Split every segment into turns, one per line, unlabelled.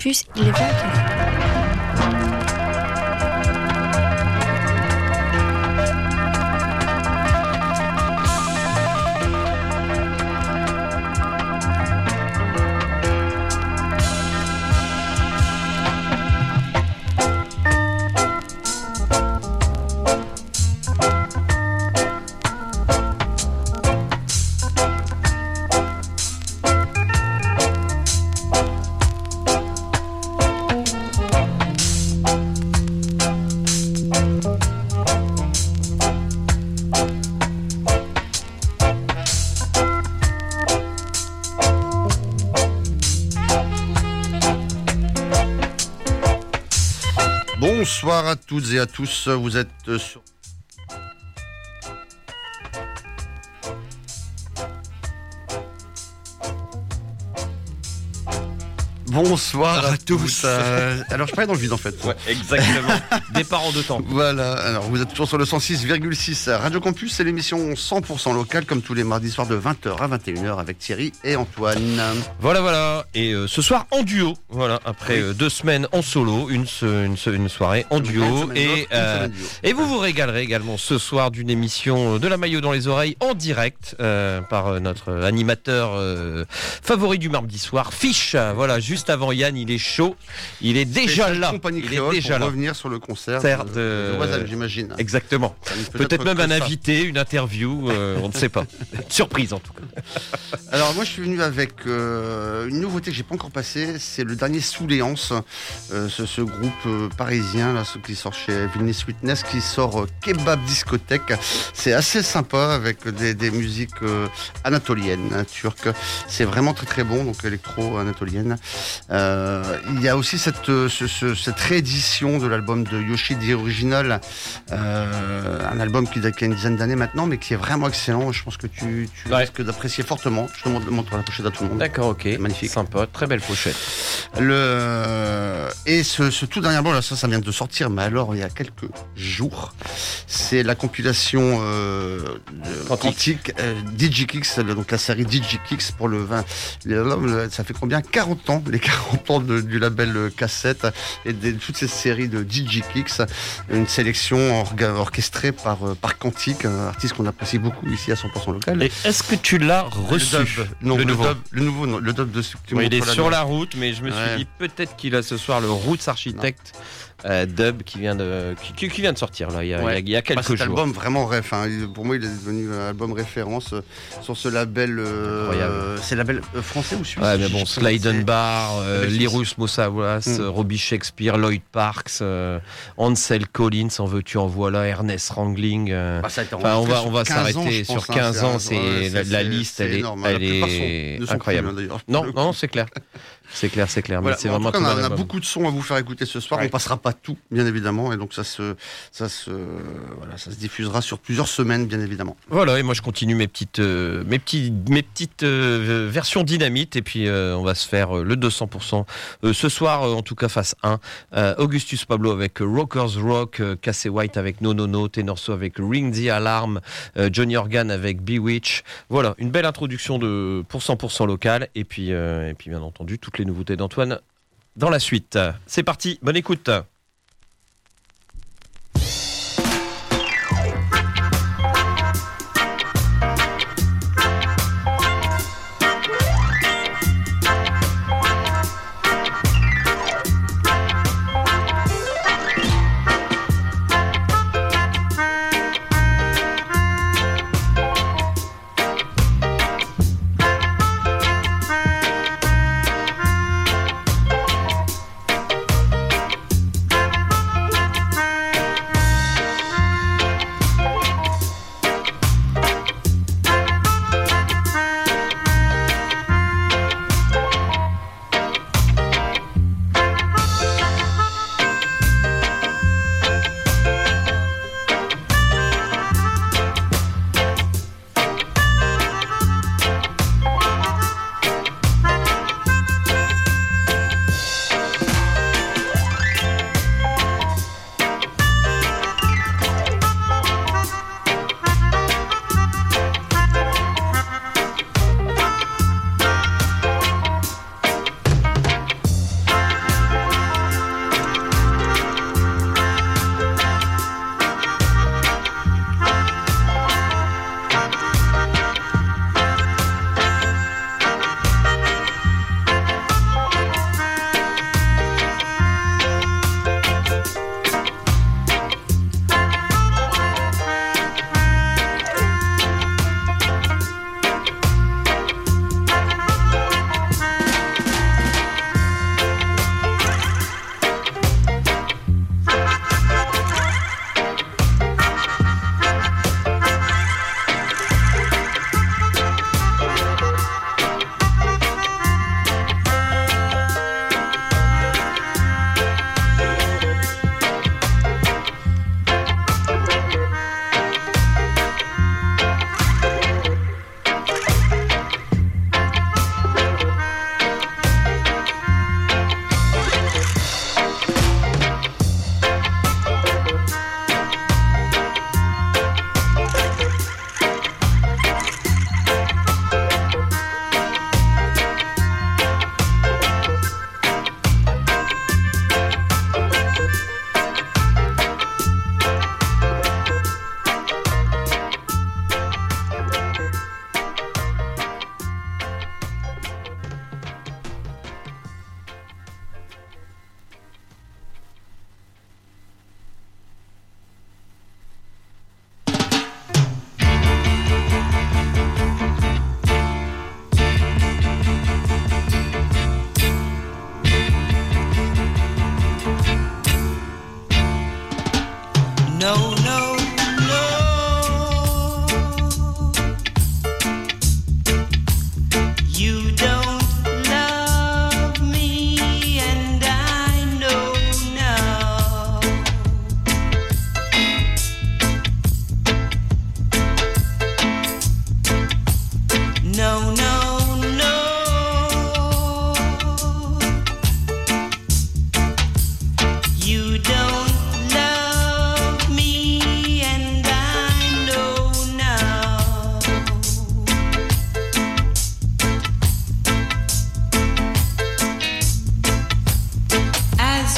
Campus, il est 20h.
Bonsoir à toutes et à tous, vous êtes sur... Bonsoir à tous. Alors je parlais dans le vide en fait.
Ouais, exactement. Départ en deux temps.
Voilà, alors vous êtes toujours sur le 106,6 Radio Campus, c'est l'émission 100% locale comme tous les mardis soirs de 20h à 21h avec Thierry et Antoine.
Voilà. Et ce soir en duo, voilà, après 2 semaines en solo, une soirée en duo. Et vous régalerez également ce soir d'une émission de la Maillot dans les oreilles en direct par notre animateur favori du mardi soir, Fiche. Voilà, juste avant Yann, il est chaud, il est déjà là.
Il est déjà là. Revenir sur le concert de Wazam, j'imagine.
Exactement. Peut-être même un invité, une interview, on ne sait pas. Surprise en tout cas.
Alors moi je suis venu avec une nouveauté que j'ai pas encore passée, c'est le dernier Souléance, ce groupe parisien là, ce qui sort chez Vinyl Sweetness, qui sort Kebab Discothèque. C'est assez sympa avec des musiques anatoliennes, turques. C'est vraiment très très bon, donc électro-anatolienne. Il y a aussi cette réédition de l'album de Yoshidi Original, un album qui a une dizaine d'années maintenant, mais qui est vraiment excellent. Je pense que tu risques d'apprécier fortement. Je te montre la pochette à tout le monde.
D'accord, ok.
C'est magnifique.
Sympa, très belle pochette.
Et ce tout dernier album, là, ça vient de sortir, mais alors il y a quelques jours. C'est la compilation Quantique Digikicks, donc la série Digikicks pour le 20. Ça fait combien 40 ans, les 40 ans du label Cassette et de toutes ces séries de Digikicks, une sélection orchestrée par Quantique, un artiste qu'on apprécie beaucoup ici à 100% local.
Et est-ce que tu l'as reçu?
Le nouveau, le dub de ce que tu montres.
Il est sur la route, mais je me suis dit peut-être qu'il a ce soir le Roots Architect dub qui vient de sortir là, il y a quelques jours.
Cet album vraiment ref, hein. Pour moi il est devenu un album référence sur ce label. C'est label français ou suisse?
Ouais, mais bon, Slide Bar, Lyrus Moussaouas, Robbie Shakespeare, Lloyd Parks, Ansel Collins, en veux-tu en voilà, Ernest Rangling. On va s'arrêter sur 15 ans. La liste, elle est incroyable. Non, c'est clair. C'est clair.
Voilà.
Mais c'est vraiment
en tout cas, on a beaucoup de sons à vous faire écouter ce soir. Ouais. On passera pas tout, bien évidemment, et donc ça se diffusera sur plusieurs semaines, bien évidemment.
Voilà, et moi je continue mes petites versions dynamite, et puis on va se faire le 200% ce soir, en tout cas face 1. Augustus Pablo avec Rockers Rock, Casey White avec No No No, Tenorso avec Ring the Alarm, Johnny Organ avec Bewitch. Voilà, une belle introduction pour 100% local, et puis bien entendu toutes les nouveautés d'Antoine dans la suite. C'est parti, bonne écoute.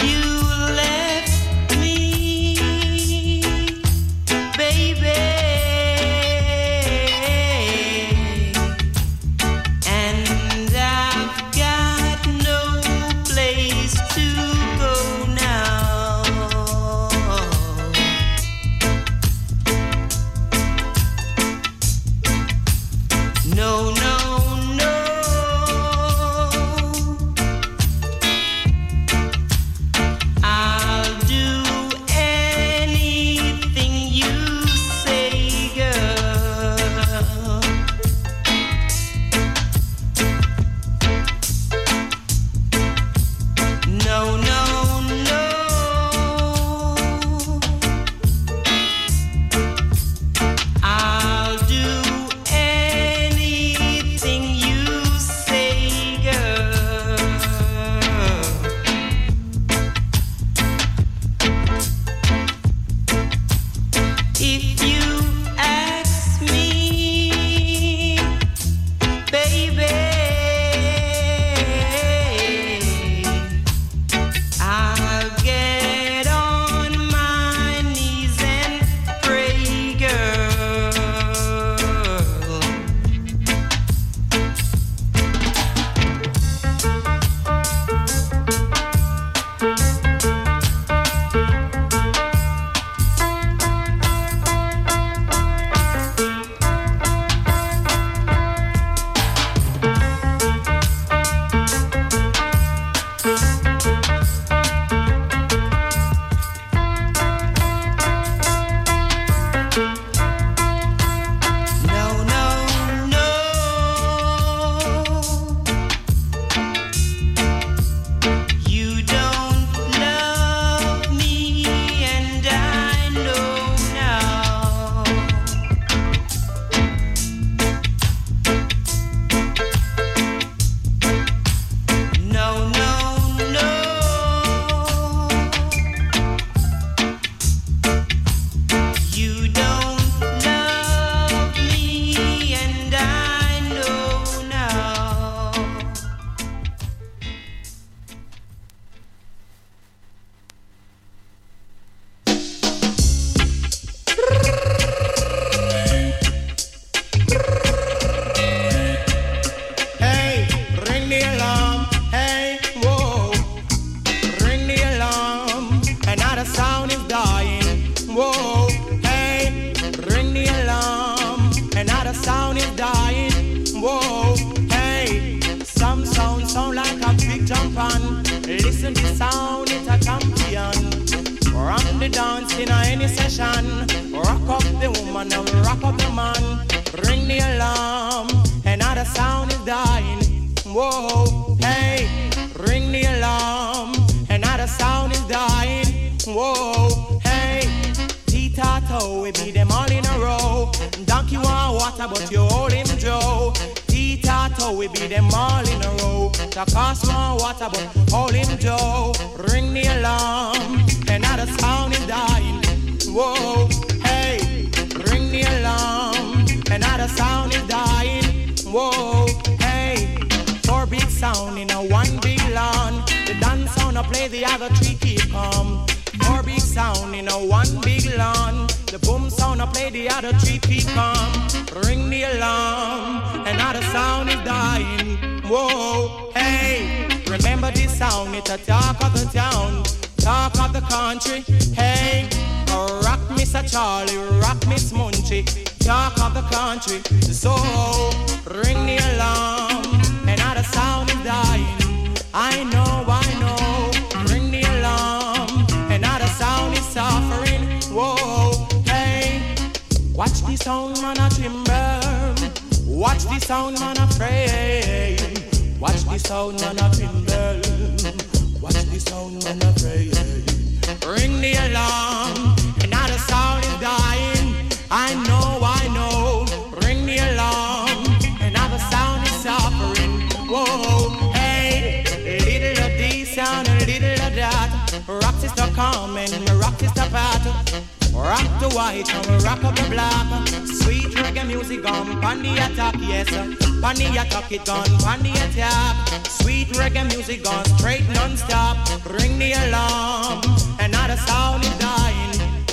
It gone, on the attack. Sweet reggae music gone straight non-stop. Ring the alarm.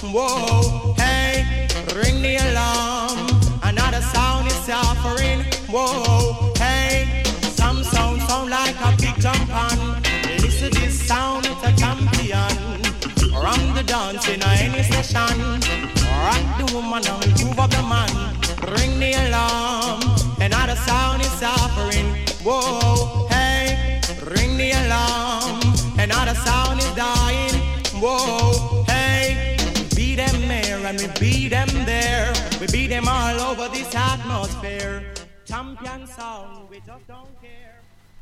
Whoa, hey, ring the alarm. Another sound is suffering. Whoa, hey, some sound like a big jump on. Listen to this sound, it's a champion. Run the dance in any session. Rock the woman and move up the man. Ring the alarm. Another sound is suffering. Whoa, hey, ring the alarm. Another sound is dying. Whoa, hey, we beat them here and we beat them there. We beat them all over this atmosphere. Champion sound, we just don't care.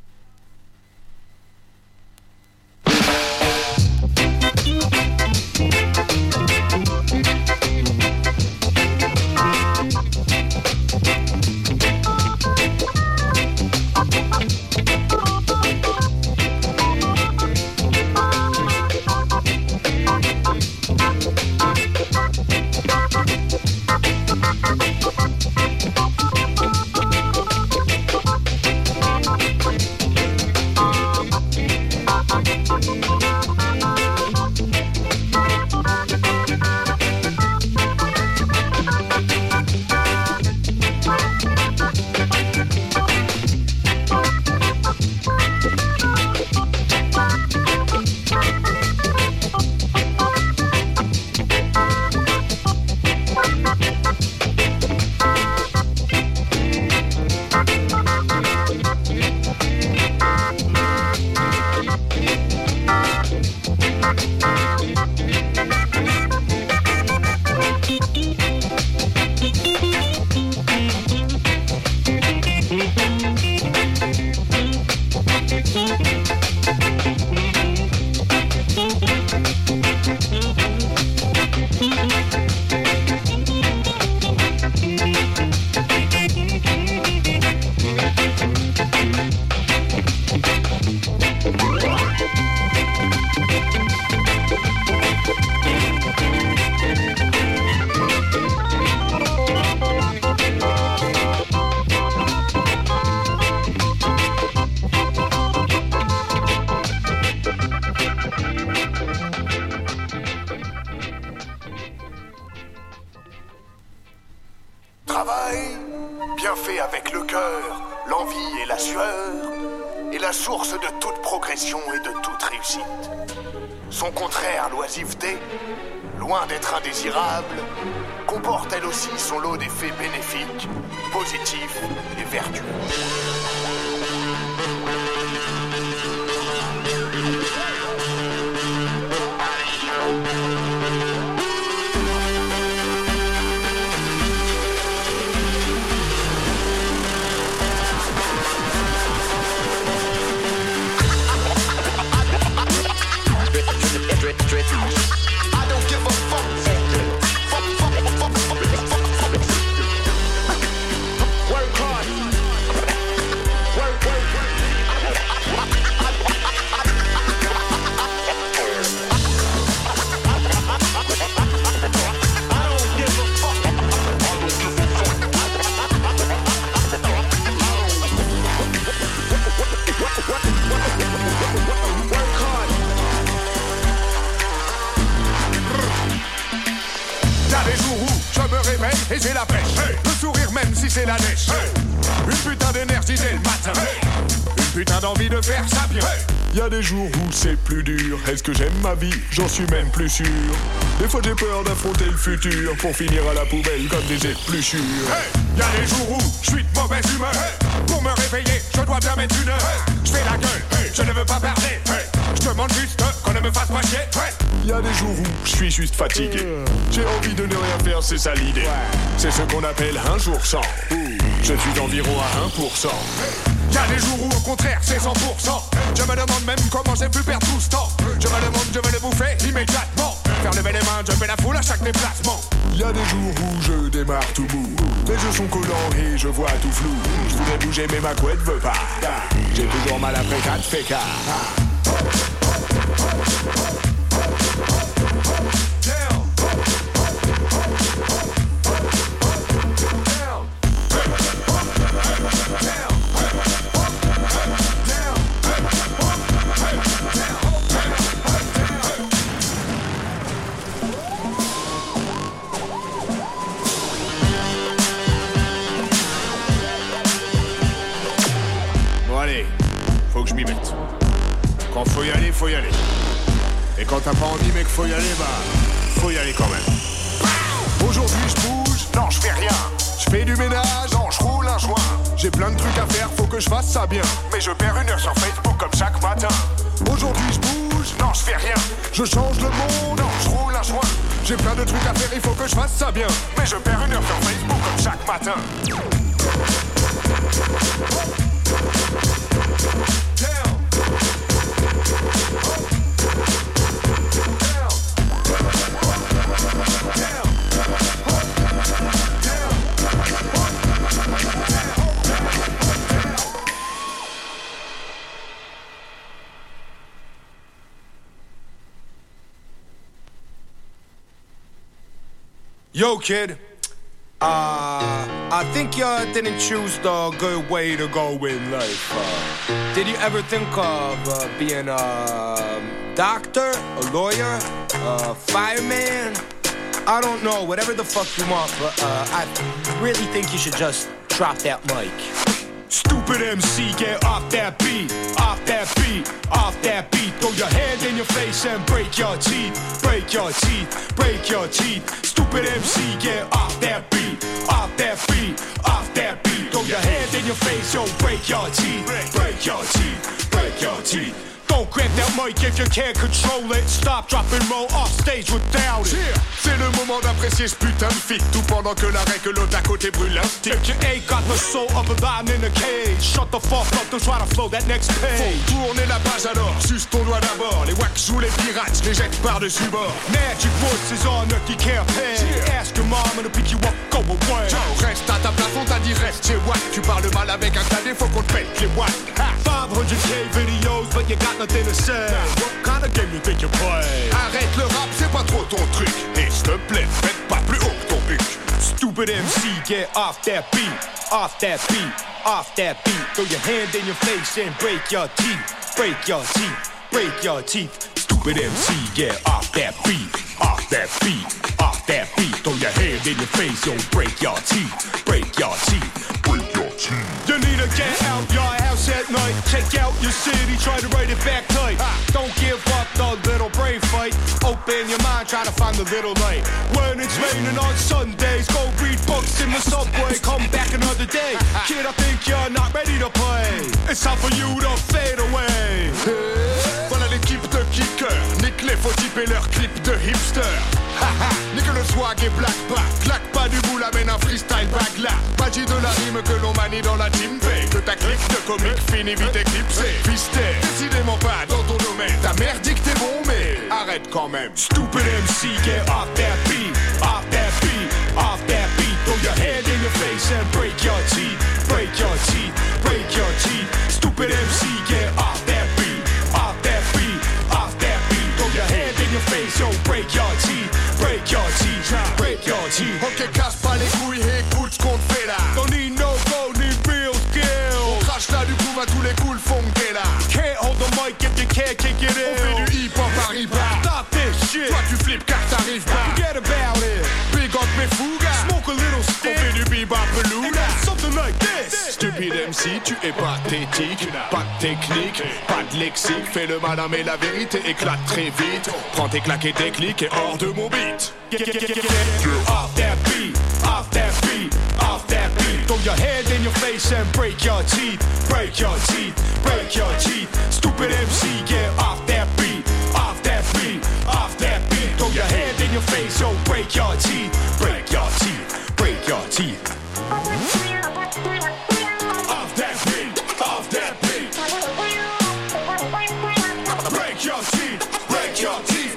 Loin d'être indésirable, comporte elle aussi son lot d'effets bénéfiques, positifs et vertueux.
Et j'ai la pêche, hey. Le sourire même si c'est la neige, hey. Une putain d'énergie dès le matin, hey. Une putain d'envie de faire ça bien, hey. Y a des jours où c'est plus dur. Est-ce que j'aime ma vie? J'en suis même plus sûr. Des fois j'ai peur d'affronter le futur pour finir à la poubelle comme des épluchures, hey. Y a des jours où je suis de mauvaise humeur, hey. Pour me réveiller, je dois bien mettre une heure, hey. Je fais la gueule, hey. Je ne veux pas parler, hey. Je demande juste qu'on ne me fasse pas chier, hey. Y a des jours où je suis juste fatigué. J'ai envie de ne rien faire, c'est ça l'idée. C'est ce qu'on appelle un jour sans. Je suis environ à 1%. Y'a des jours où au contraire c'est 100%. Je me demande même comment j'ai pu perdre tout ce temps. Je me demande, je vais le bouffer immédiatement. Faire lever les mains, je fais la foule à chaque déplacement. Y'a des jours où je démarre tout mou. Les yeux sont collants et je vois tout flou. Je voudrais bouger mais ma couette veut pas. J'ai toujours mal après 4 fécats. faut y aller. Et quand t'as pas envie mec faut y aller, bah faut y aller quand même. Aujourd'hui je bouge,
Non, je fais rien.
je fais du ménage,
Non, je roule un joint.
j'ai plein de trucs à faire, faut que je fasse ça bien.
Mais je perds 1 heure sur Facebook comme chaque matin.
Aujourd'hui je bouge,
Non, je fais rien.
je change le monde,
Non, je roule un joint.
j'ai plein de trucs à faire, il faut que je fasse ça bien.
Mais je perds 1 heure sur Facebook comme chaque matin.
Yo, kid. I think you didn't choose the good way to go in life. Did you ever think of being a doctor, a lawyer, a fireman? I don't know, whatever the fuck you want, but I really think you should just drop that mic. Stupid MC, get off that beat, off that beat, off that beat. Throw your hand in your face and break your teeth, break your teeth, break your teeth. Stupid MC, get off that beat, off that beat, off that beat. Throw your hand in your face, yo, break your teeth, break your teeth, break your teeth. Don't grab that mic if you can't control it. Stop, drop and roll off stage without it. Yeah.
C'est le moment d'apprécier ce putain de feat. Tout pendant que la règle l'autre à côté brûle un stick.
If you ain't got the soul of a lion in a cage, shut the fuck up, don't try to flow that next page.
Faut tourner la page alors, suce ton doigt d'abord. Les wax jouent les pirates, les jettent par-dessus bord.
Magic voices on Nucky campaign. Yeah. Ask your mama to pick you up, go away.
Ciao, reste à ta place, on t'a dit reste chez Watt. Tu parles mal avec un cadet, faut qu'on te pète les watts.
500k videos, but you got nothing to say. What kind of game you think you play?
Arrête le rap, c'est pas trop ton truc. Et s'il te plaît, faites pas plus haut que ton buc.
Stupid MC, get off that beat, off that beat, off that beat. Throw your hand in your face and break your teeth, break your teeth, break your teeth. Stupid MC, get off that beat, off that beat, off that beat. Throw your hand in your face, yo, break your teeth, break your teeth, break your teeth. You need to get out your house at night, check out your city, try to write it back tight. Don't give up the little brain fight. Open your mind, try to find the little light. When it's raining on Sundays, go read books in the subway, come back another day. Kid, I think you're not ready to play. It's time for you to fade away.
Voilà l'équipe de kickers. Nique les faux types et leurs clips de hipster. Nique le swag et black back. Claque pas du bout, amène un freestyle back là. Magie de la rime que l'on manie dans la team P. Que ta clique de comique finit vite éclipsée. Fisté, décidément pas dans ton domaine. Ta mère dit que t'es bon mais arrête quand même.
Stupid MC, get off that beat, off that beat, off that beat. Throw your hand in your face and break your teeth, break your teeth, break your teeth. Stupid MC, get off that beat, off that beat, off that beat. Throw your hand in your face, yo, break your teeth, break your teeth, break your teeth.
Ok, casse pas les couilles et écoute ce qu'on te fait là.
Don't need no gold, need real skill.
On crache là du coup à tous les coups, le fond qu'est là.
Can't hold the mic if you can't kick it in.
On fait du hip-hop à riba.
Stop this shit.
Toi tu flippes car t'arrives pas.
Forget about it.
Big up mes fougas.
Smoke a little stick.
On fait du bebop
And that's something like this.
Stupide MC, tu es pathétique. Pas de technique, pas de lexique. Fais le malin mais la vérité éclate très vite. Prends tes claques et tes clics et hors de mon beat.
Get off that beat, off that beat, off that beat. Throw your hand in your face and break your teeth, break your teeth, break your teeth. Stupid MC, get off that beat, off that beat, off that beat. Throw your hand in your face, yo, break your teeth, break your teeth, break your teeth. Off that beat, off that beat. Break your teeth, break your teeth.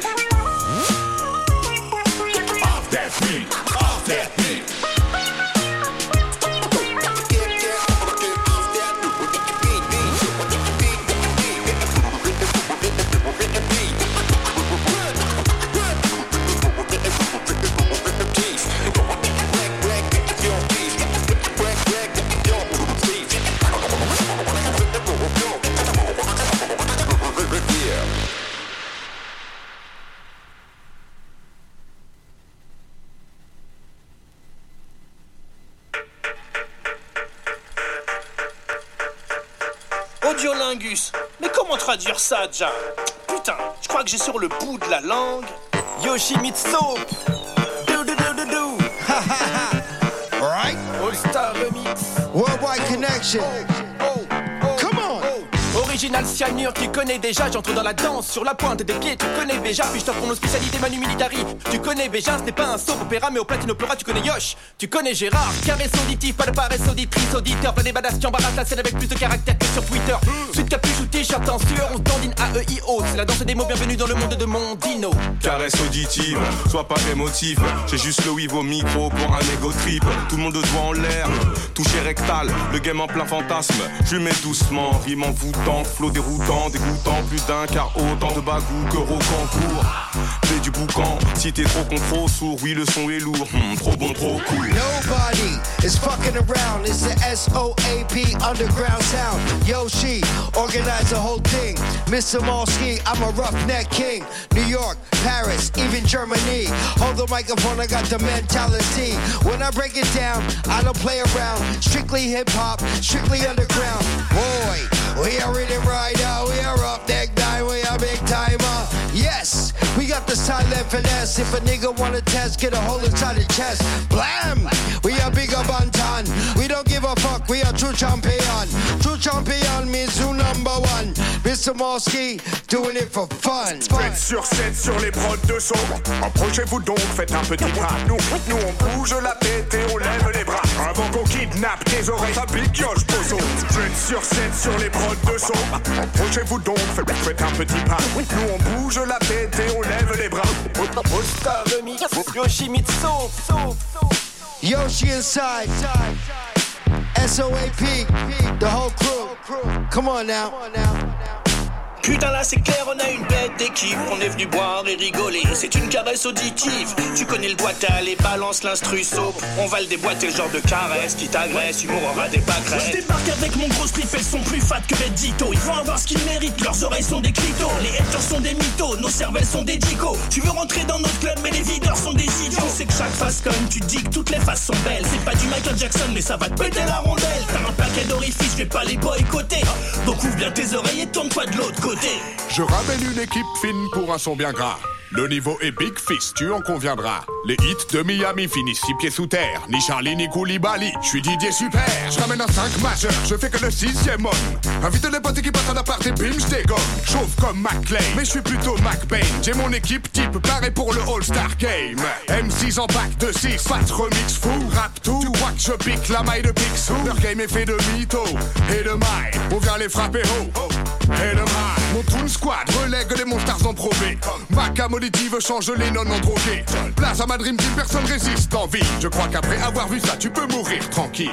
Off that beat, off that beat.
Audiolingus, mais comment traduire ça, déjà? crois que j'ai sur le bout de la langue Yoshimitsu. Ha ha ha. Alright. All Star Remix.
Worldwide Connection. Come on.
Original cyanure, tu connais déjà, j'entre dans la danse sur la pointe des pieds, tu connais déjà, puis je t'offre mon spécialité Manu Militari. Tu connais Béja, ce n'est pas un soap opéra, mais au platine opéra, tu connais Yosh. Tu connais Gérard, caresse auditif, pas de paresse auditrice, auditeur, plein des badass qui embarrassent la scène avec plus de caractère que sur Twitter. Suite capuche ou t-shirt en sueur, on se dandine AEIO, c'est la danse des mots, bienvenue dans le monde de mon dino.
Caresse auditive, sois pas émotif, j'ai juste le weave au micro pour un ego trip. Tout le monde de doigt en l'air, touché rectal, le game en plein fantasme. Je mets doucement, rime envoûtant, flow déroutant, dégoûtant, plus d'un car autant de bagou que Rocancourt. Fais du boucan, si t'es trop con, trop sourd, oui le son est lourd, trop bon, trop cool.
Nobody is fucking around, it's the SOAP underground sound. Yoshi, organize the whole thing. Mr. Malski, I'm a roughneck king. New York, Paris, even Germany. Hold the microphone, I got the mentality. When I break it down, I don't play around. Strictly hip hop, strictly underground. Boy, we are reading right now, we are up neck guy, we are big timer. Yes, we got the silent finesse. If a nigga wanna test, get a hole inside the chest. Blam! We are bigger bantan. We don't give a fuck, we are true champion. True champion means who number one. Mr. Mosky, doing it for fun.
7 sur 7 sur les prods de son. Approchez-vous donc, faites un petit pas. Nous on bouge la tête et on lève les bras. Avant qu'on kidnappe tes oreilles, ça pique Yosh Bozo. 7 sur 7 sur les prods de son. Approchez-vous donc, faites un petit pas. Nous on bouge la tête et on lève les bras.
All Star Remix, Yoshimitsu.
Yoshi inside. SOAP, the whole crew. Come on now.
Putain là c'est clair, on a une bête d'équipe. On est venu boire et rigoler, c'est une caresse auditive. Tu connais le doigtal et balance l'instru soap. On va le déboîter, le genre de caresse qui t'agresse. Humour aura des pâquerettes. Je débarque avec mon gros slip, elles sont plus fat que Beddito. Ils vont avoir ce qu'ils méritent, leurs oreilles sont des clitos. Les haters sont des mythos, nos cervelles sont des dicos. Tu veux rentrer dans notre club mais les videurs sont des idiots. C'est que chaque face conne, tu dis que toutes les faces sont belles. C'est pas du Michael Jackson mais ça va te péter la rondelle. T'as un paquet d'orifices, je vais pas les boycotter. Donc ouvre bien tes oreilles et tourne-toi de l'autre côté.
Je ramène une équipe fine pour un son bien gras. Le niveau est Big Fist, tu en conviendras. Les hits de Miami finissent 6 pieds sous terre. Ni Charlie ni Koulibaly, je suis Didier Super. Je ramène un 5 majeur, je fais que le 6ème homme. Invite les potes qui passent à l'appart et bim, je dégomme. Chauve comme McClay, mais je suis plutôt McBain. J'ai mon équipe type paré pour le All-Star Game. M6 en pack de 6, pas de remix fou, rap tout. Tu crois que je pique la maille de Picsou? Leur game est fait de mytho et de maille. On vient les frapper haut et de maille. Mon Toon Squad relègue les monsters en probé. Maca molitive change les non en drogués. Place à ma Dream Team, personne résiste en vie. Je crois qu'après avoir vu ça, tu peux mourir tranquille.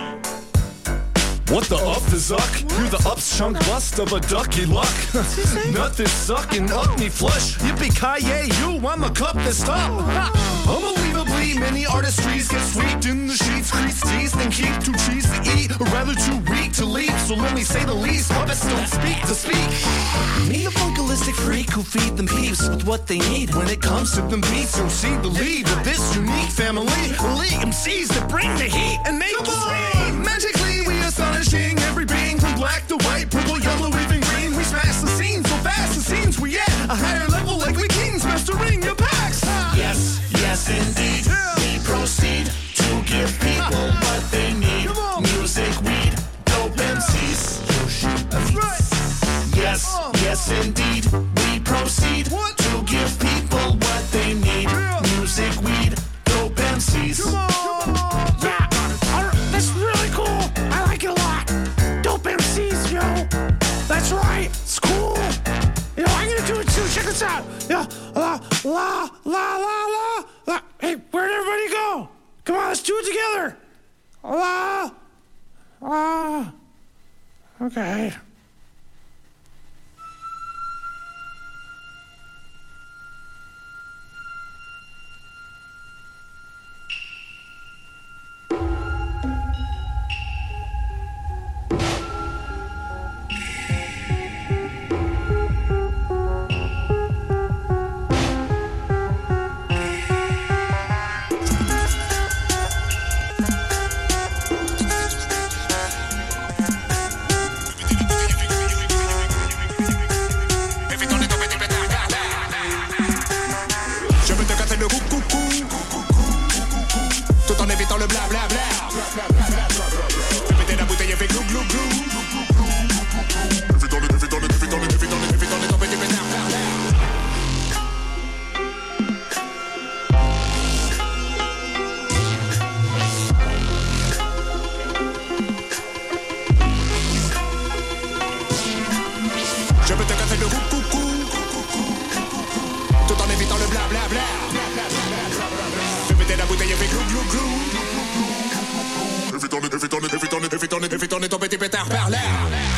What the up is up? You're the ups chunk bust of a ducky luck. Nothing sucking up me flush. Yippee-ki-yay, you, I'm a cup that's top. Unbelievably, many artistries get swept in the sheets. Crease teased and keep too cheese to eat, or rather too weak to leap. So let me say the least, puppets don't speak to speak. Me a funkalistic freak who feed them peeps with what they need. When it comes to them beats, you'll see the lead of this unique family. Elite MCs that bring the heat and make you scream. Magically, we astonishing every being from black to white, purple, yellow, even green. We smash the scene so fast, it seems we at a higher level like we kings mastering your packs.
Yes, yes indeed, we proceed to give people what they need. Music, weed, dope MCs.
That's right.
Yes, yes indeed, we proceed to give people what they need. Music, weed, dope MCs.
Yeah, that's really cool. I like it a lot. Dope MCs, yo. That's right. It's cool. You know, I'm gonna do it too. Check this out. Yeah, la la la la la. Hey, where'd everybody go? Come on, let's do it together. La la. Okay.
Je peux te casser le coucou, tout en évitant le blablabla. Je pétais la bouteille et fait glou glou glou. Évitons ton petit pétard par l'air.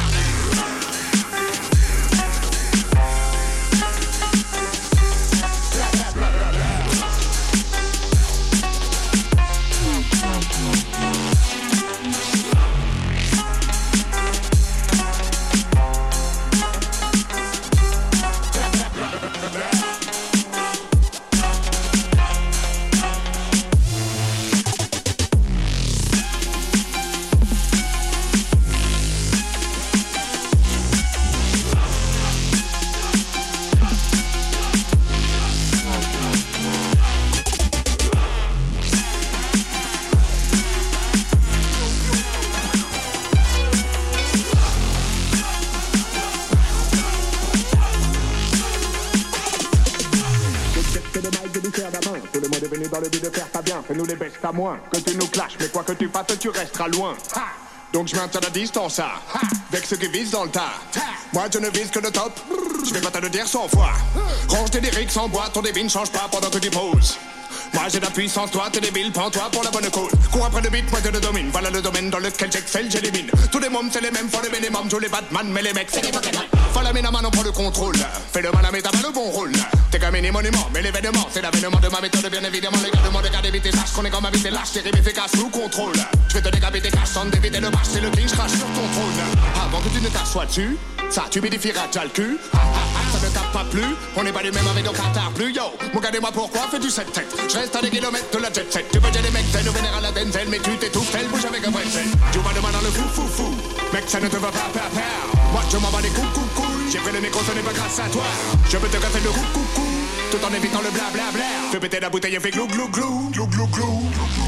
Fais-nous les bestes à moins que tu nous clashes, mais quoi que tu fasses, tu resteras loin. Ha! Donc je maintiens la distance, avec ceux qui visent dans le tas. Moi je ne vise que le top, je vais pas te le dire 100 fois. Range tes lyrics en boîte, ton débit ne change pas pendant que tu poses. Moi j'ai la puissance, toi t'es débile, prends-toi pour la bonne cause. Cours après le beat, moi je le domine, voilà le domaine dans lequel j'excelle, j'élimine. Tous les mômes c'est les mêmes, faut le minimum, joue les Batman, mais les mecs c'est des Pokémon. Faut la mine à main, on prend le contrôle. Fais le mal à mais t'as pas le bon rôle. T'es qu'un mini monument, mais l'événement c'est l'avènement de ma méthode, bien évidemment. Les gars demandent qu'à d'éviter, sache qu'on est comme habité lâche, terrible, efficace, sous contrôle. Je vais te décapiter, cache sans d'éviter le match, c'est le clinch, crache sur ton trône. Avant que tu ne t'assoies dessus, ça tu m'édifieras déjà le cul. Ça ne tape pas plus, on n'est pas les mêmes avec nos cathares plus. Yo, regardez-moi pourquoi, fais du 7-7. Je reste à des kilomètres de la jet set. Tu veux dire des mecs, t'es nous vénère à la Denzel, mais tu t'étouffes, elle bouge avec un bretzel. Tu vas de main dans le fou. Mec, ça ne te va pas faire. Moi, je m'en bats les couilles. J'ai pris le micro, ce n'est pas grâce à toi. Je peux te casser le coucou, tout en évitant le blablabla. Fais péter la bouteille et fais glou glou glou. Glou glou glou.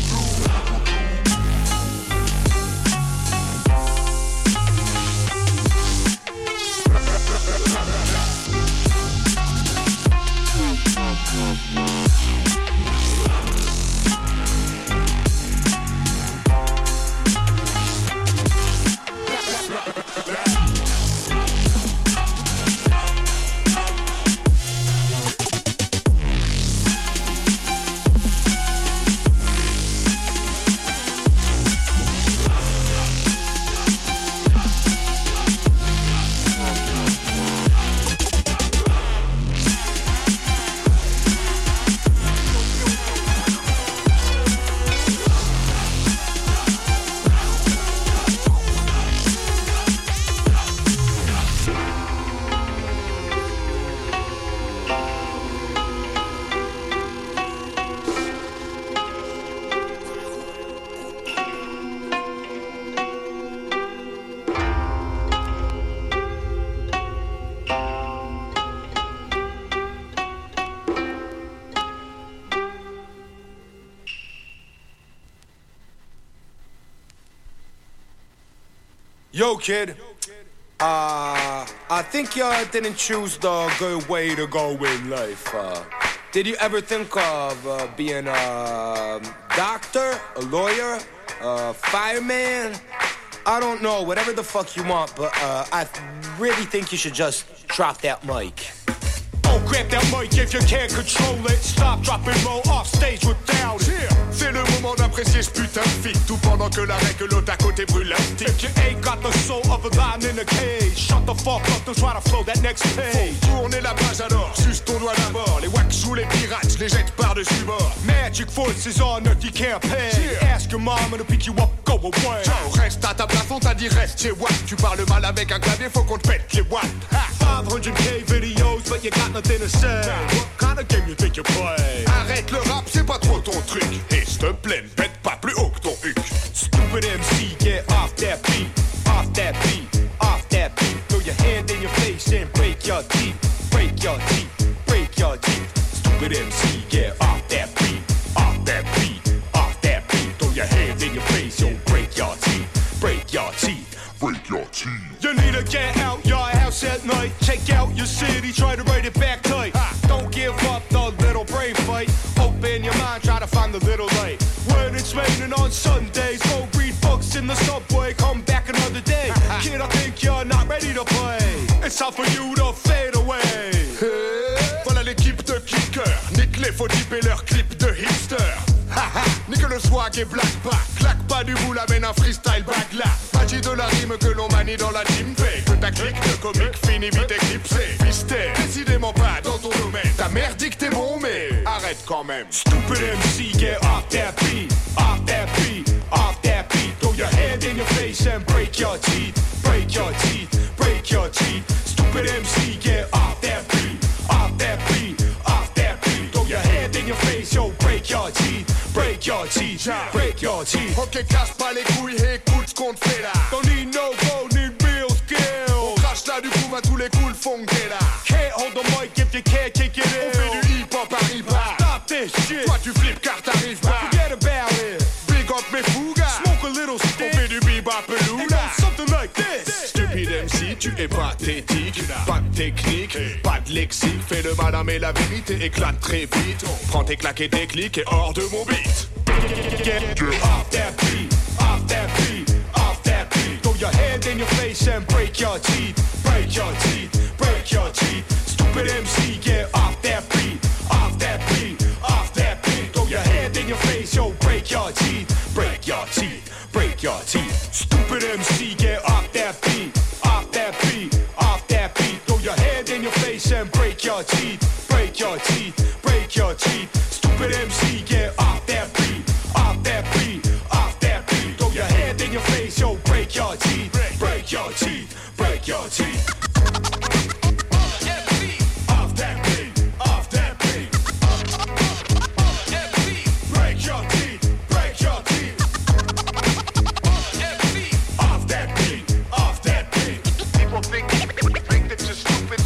Yo, kid. I think you didn't choose the good way to go in life. Did you ever think of being a doctor, a lawyer, a fireman? I don't know, whatever the fuck you want, but I really think you should just drop that mic.
Oh, grab that mic if you can't control it. Stop, drop and roll off stage without it. Yeah. C'est le moment d'apprécier ce putain de feat, tout pendant que la règle l'autre à côté brûle la stick. If you ain't got the soul of a lion in a cage, shut the fuck up, don't try to flow that next page. Faut tourner la page alors, suce ton doigt d'abord. Les wax sous les pirates, les jette par-dessus bord.
Magic forces on earth, you can't pay. Yeah. Ask your mama to pick you up, go away.
Ciao, reste à ta place, on t'a dit reste chez Watt. Tu parles mal avec un clavier, faut qu'on te pète les watts.
500k videos, but you got nothing to say. What kind of game you think you play?
Arrête le rap, c'est pas trop ton truc. Et s'te plaît, bête pas plus haut que ton huc.
Stupid MC, get off that beat, off that beat, off that beat. Throw your hand in your face and break your teeth, break your teeth, break your teeth. Stupid MC, get off that beat, off that beat, off that beat. Throw your hand in your face and break your teeth, break your teeth,
break your teeth.
You need to get out your house at night, check out your city, try to write it back tight. Don't give up the little break. brain fight. Open your mind, try to find the little light. When it's raining on Sundays, go read books in the subway. Come back another day. Kid, I think you're not ready to play. It's time for you to fade away.
Voilà l'équipe de kickers. Nique les faux types et leurs clips de hipster. Nique le swag et black pack. Claque pas du bout, amène un freestyle back là. Magie de la rime que l'on manie dans la team. Fait que ta clique de comique finit vite éclipsée. Fisté, décidément pas dans ton domaine. Ta mère dit que t'es bon mais arrête quand même.
Stupid MC, get off that beat. Off that beat, off that beat. Throw your hand in your face and break your teeth. Break your teeth, break your teeth. Stupid MC, get off that beat. Off that beat, off that beat. Throw your hand in your face, yo, break your teeth. Break your teeth, break your teeth.
Ok, casse pas les couilles et écoute ce qu'on te fait là.
Don't need no go, need real skill.
On crache là du coup à tous les coups, le fond que t'es là.
Can't hold the mic if you can't kick it in.
On fait du hip-hop à riba.
Stop this shit.
Toi tu flippes car t'arrives pas.
Forget about it.
Big up mes fougas.
Smoke a little stick.
On fait du bebop
It
louna.
goes something like this.
Stupide MC, tu es pathétique. Pas de technique, pas de lexique. Fais le malin mais la vérité éclate très vite. Prends tes claques et tes clics et hors de mon beat.
Get off that beat, off that beat, off that beat. Throw your hand in your face and break your teeth. Break your teeth, break your teeth. Stupid MC, get off that beat, off that beat, off that beat. Throw your hand in your face, yo, break your teeth. Break your teeth, break your teeth. Stupid MC, get off that beat, off that beat, off that beat. Throw your hand in your face and break your teeth. Break your teeth, break your teeth. Stupid MC, get off that beat, off that beat, off that beat. Throw your hand in your face, yo, break your teeth. Break your teeth, break your teeth. Off that beat, off that beat. Break your teeth, break your teeth. Off that beat, off that beat.
People think that you're stupid.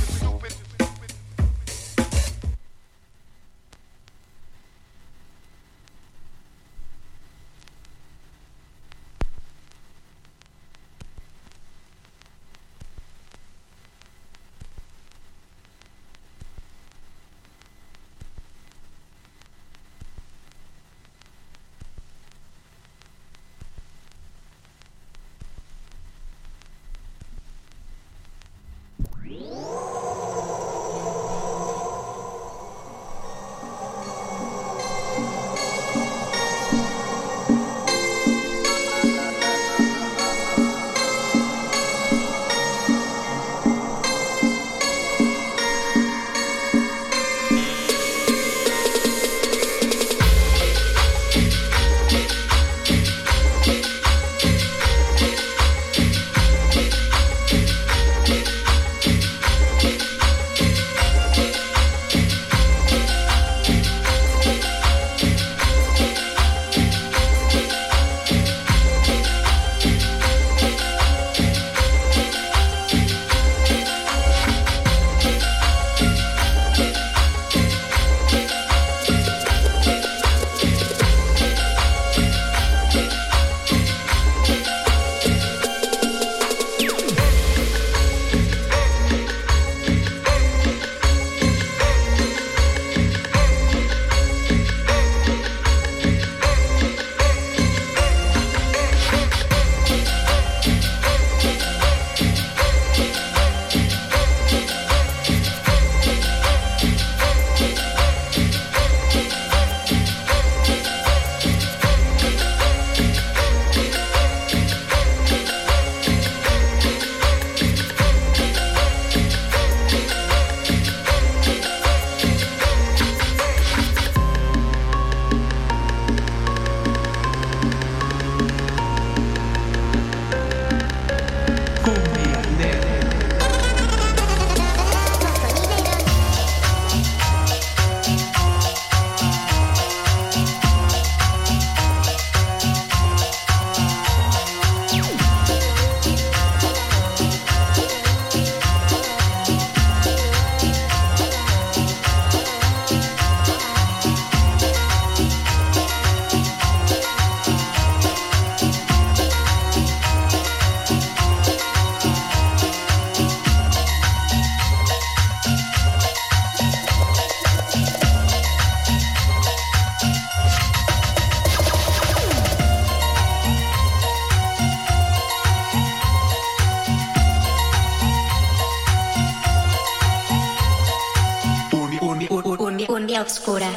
Colombia Oscura.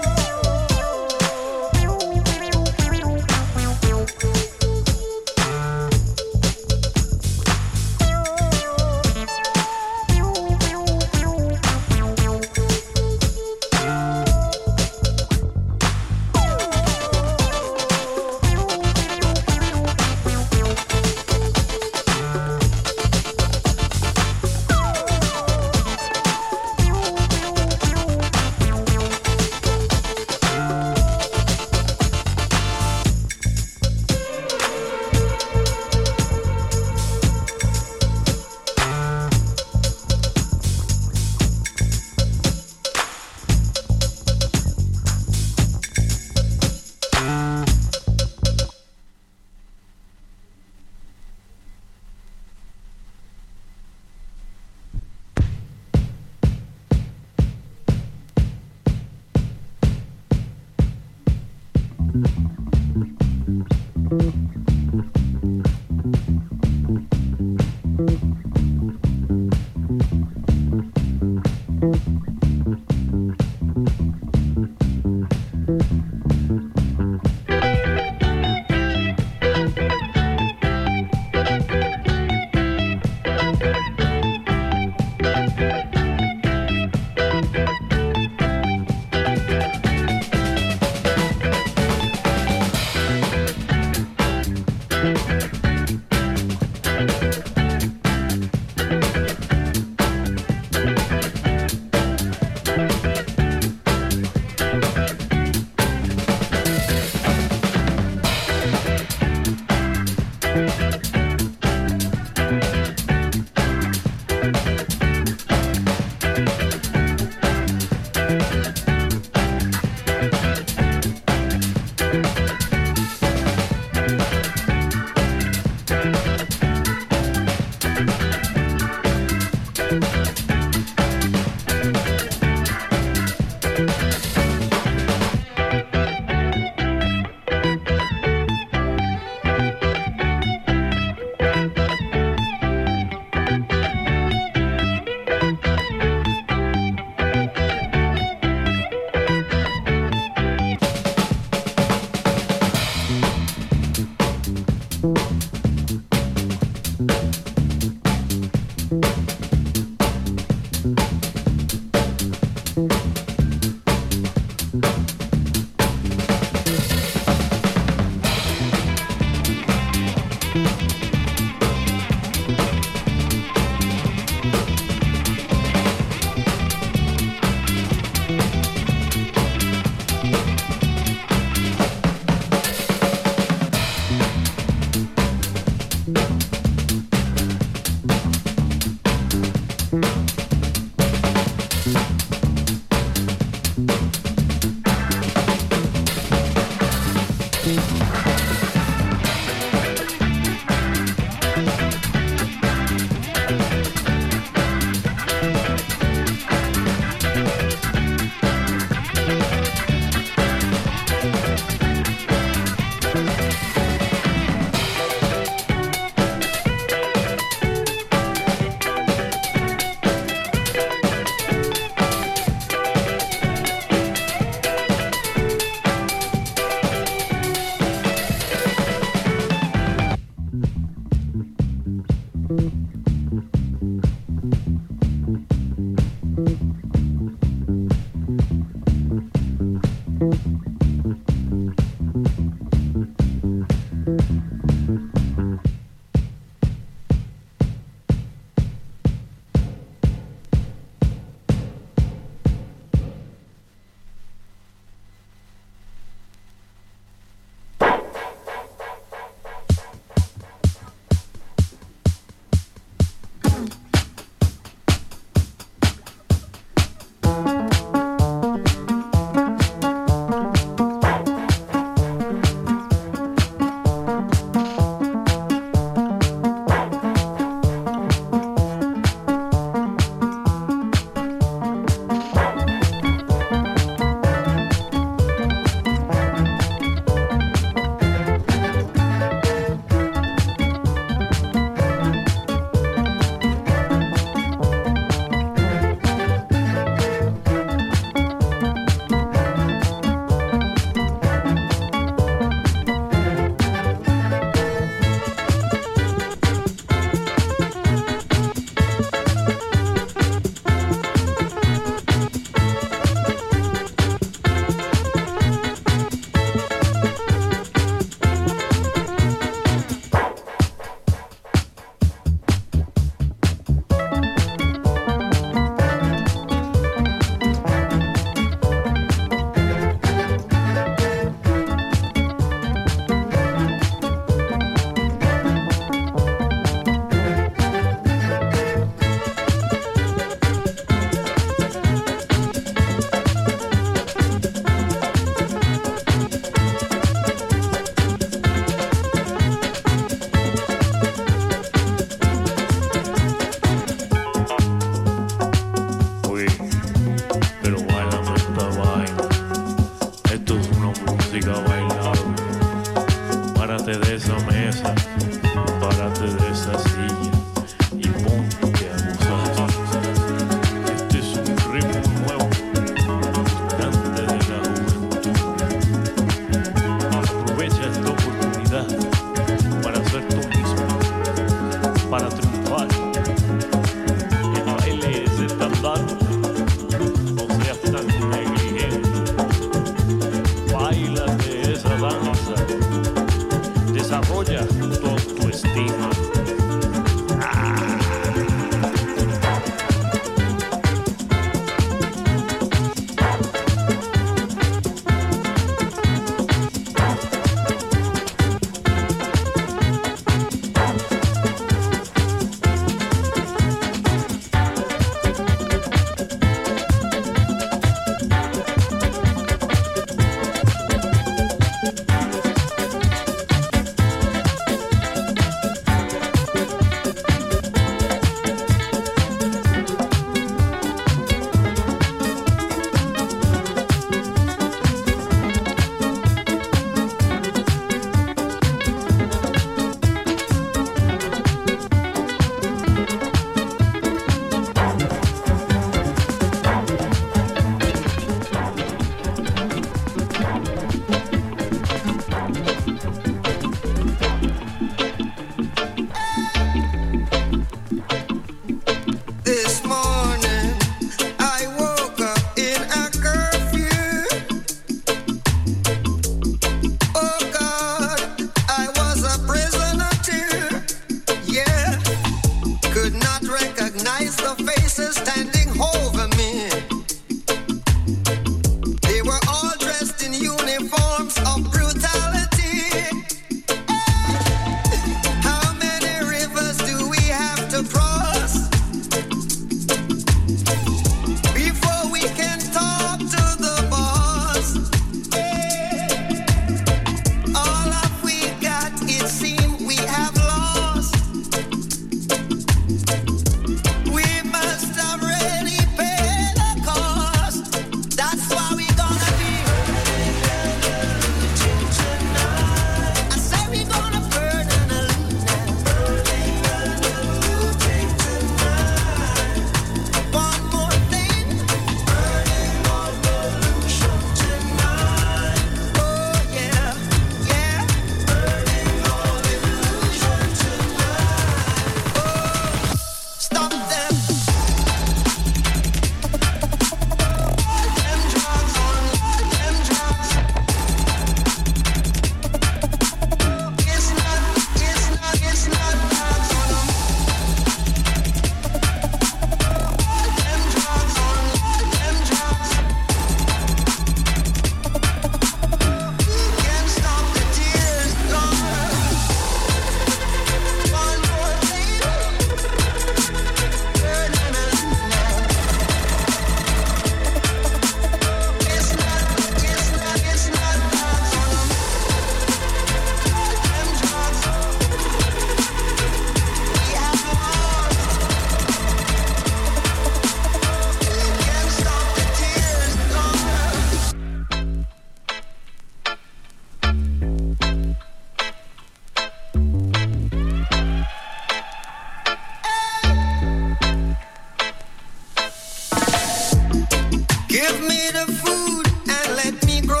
Give me the food and let me grow.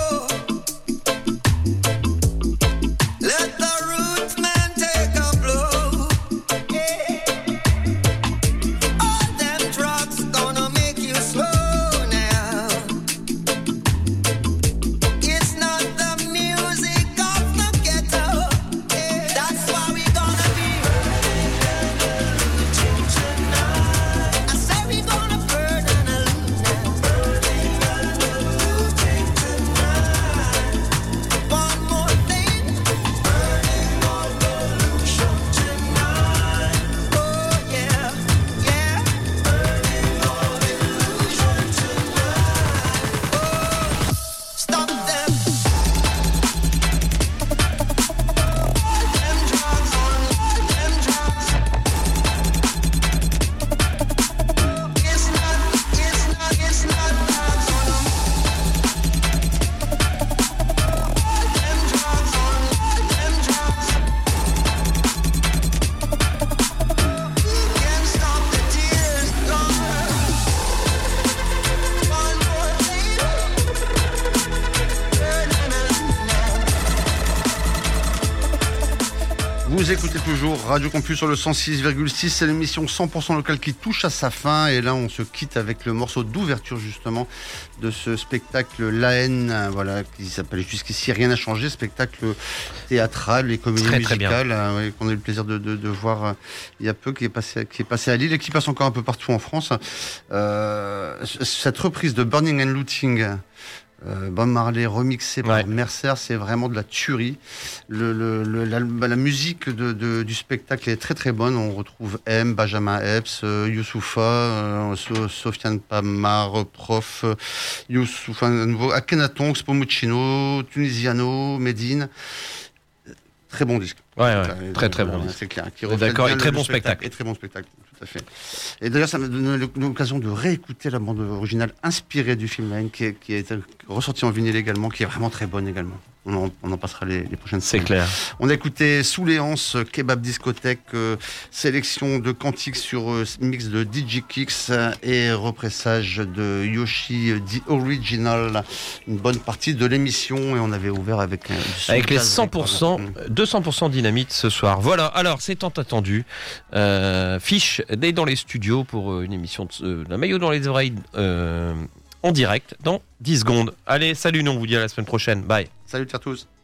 Let the roots man take a blow. Yeah. All them drugs gonna make you slow now. It's not the music of the ghetto. Yeah. That's why we gonna be I say we gonna burn and illusion. One more thing. Burning all pollution tonight. Oh yeah, yeah. Burning all illusion tonight. Oh, stop them. All them drugs on all them drugs. It's not drugs on them. All them drugs on all them drugs. Who can stop the tears longer? One more thing. Burning
Vous écoutez toujours Radio Campus sur le 106,6, c'est l'émission 100% locale qui touche à sa fin et là on se quitte avec le morceau d'ouverture justement de ce spectacle La Haine, voilà, qui s'appelle Jusqu'ici Rien n'a changé, spectacle théâtral et comédie
Très, très bien.
musicale ouais, qu'on a eu le plaisir de voir il y a peu, qui est passé à Lille et qui passe encore un peu partout en France. Cette reprise de Burning and Looting, Bob Marley remixé par Mercer, c'est vraiment de la tuerie. La musique du spectacle est très très bonne. On retrouve M, Benjamin Epps, Youssoupha, Sofiane Pamar, Prof, Youssoupha, à nouveau, Akhenaton, Spomuccino, Tunisiano, Medine. Très bon disque.
Ouais, très très bon.
C'est clair.
D'accord, et très bon spectacle.
Et très bon spectacle, tout à fait. Et d'ailleurs, ça m'a donné l'occasion de réécouter la bande originale inspirée du film La Haine, qui est ressortie en vinyle également, qui est vraiment très bonne également. On en passera les prochaines semaines.
C'est clair.
On a écouté Sous les Anses, Kebab Discothèque, sélection de cantiques sur mix de DJ Kicks et repressage de Yoshi The Original. Une bonne partie de l'émission et on avait ouvert avec
les 100%, 200% dynamite ce soir. Voilà, alors c'est tant attendu. Fiche est dans les studios pour une émission de La Maillot dans les oreilles en direct dans 10 secondes. Allez, salut, nous on vous dit à la semaine prochaine. Bye.
Salut à tous.